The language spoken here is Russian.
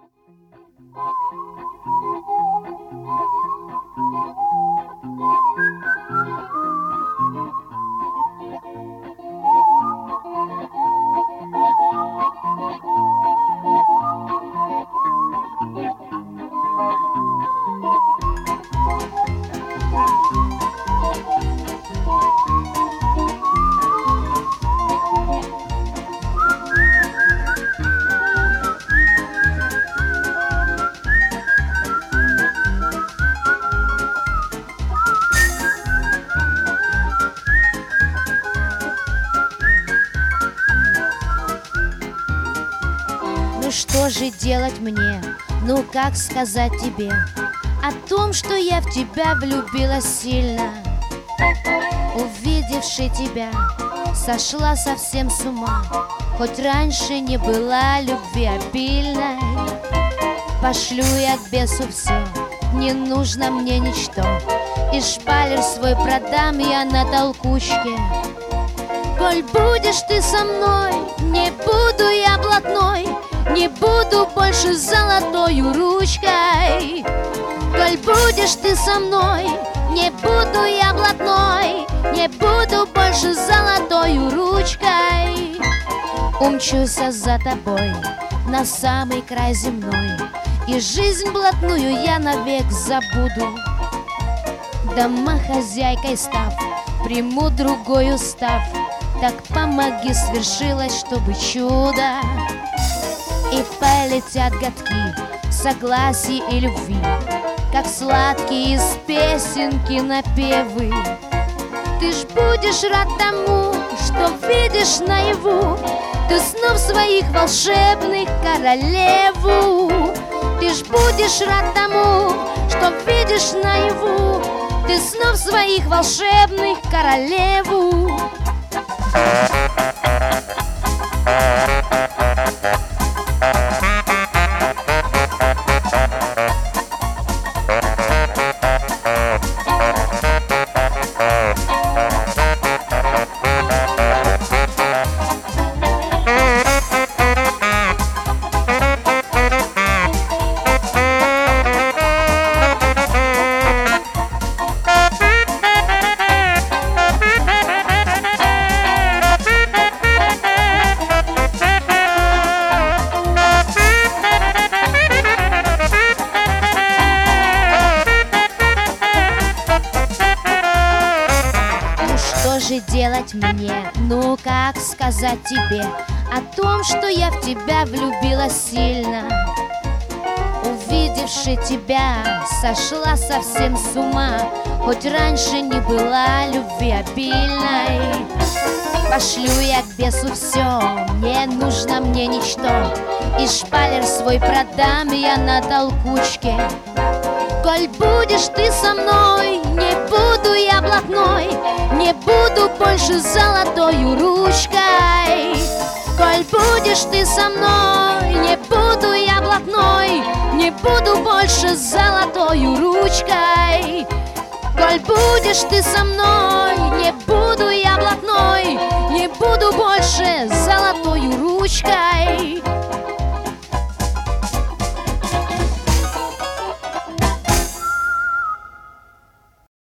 Что же делать мне? Ну как сказать тебе о том, что я в тебя влюбилась сильно? Увидевши тебя, сошла совсем с ума, хоть раньше не была любви обильной. Пошлю я к бесу все, не нужно мне ничто, и шпалер свой продам я на толкучке. Коль будешь ты со мной, не буду я блатной, не буду больше золотою ручкой. Коль будешь ты со мной, не буду я блатной, не буду больше золотою ручкой. Умчусь за тобой на самый край земной, и жизнь блатную я навек забуду. Домохозяйкой став, приму другой устав, так помоги, свершилось, чтобы чудо. И полетят годки согласия и любви, как сладкие из песенки напевы. Ты ж будешь рад тому, что видишь наяву ты снов своих волшебных королеву. Ты ж будешь рад тому, что видишь наяву ты снов своих волшебных королеву. Что же делать мне? Ну как сказать тебе о том, что я в тебя влюбилась сильно? Увидевши тебя, сошла совсем с ума, хоть раньше не была любви обильной. Пошлю я к бесу все, не нужно мне ничто, и шпалер свой продам я на толкучке. Коль будешь ты со мной, не буду я блатной, не буду больше золотою ручкой. Коль будешь ты со мной, не буду я блатной, не буду больше золотою ручкой. Коль будешь ты со мной,